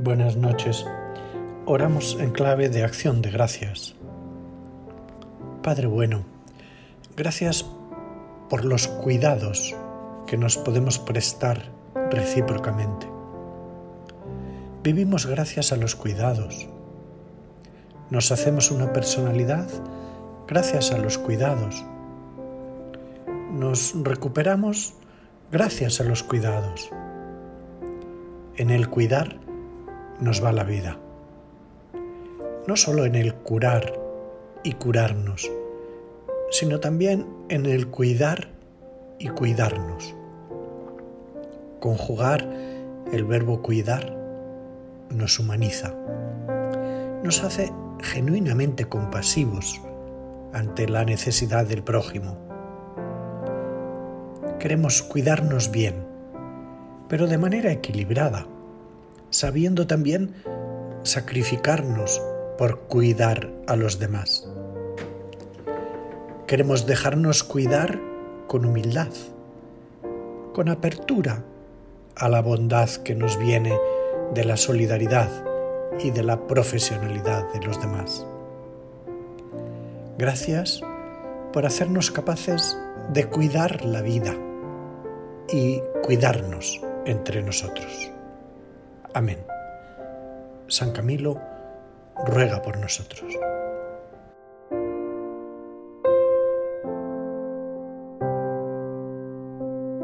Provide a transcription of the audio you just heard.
Buenas noches. Oramos en clave de acción de gracias. Padre bueno, gracias por los cuidados que nos podemos prestar recíprocamente. Vivimos gracias a los cuidados. Nos hacemos una personalidad gracias a los cuidados. Nos recuperamos gracias a los cuidados. En el cuidar nos va la vida. No solo en el curar y curarnos, sino también en el cuidar y cuidarnos. Conjugar el verbo cuidar nos humaniza, nos hace genuinamente compasivos ante la necesidad del prójimo. Queremos cuidarnos bien, pero de manera equilibrada, sabiendo también sacrificarnos por cuidar a los demás. Queremos dejarnos cuidar con humildad, con apertura a la bondad que nos viene de la solidaridad y de la profesionalidad de los demás. Gracias por hacernos capaces de cuidar la vida y cuidarnos entre nosotros. Amén. San Camilo ruega por nosotros.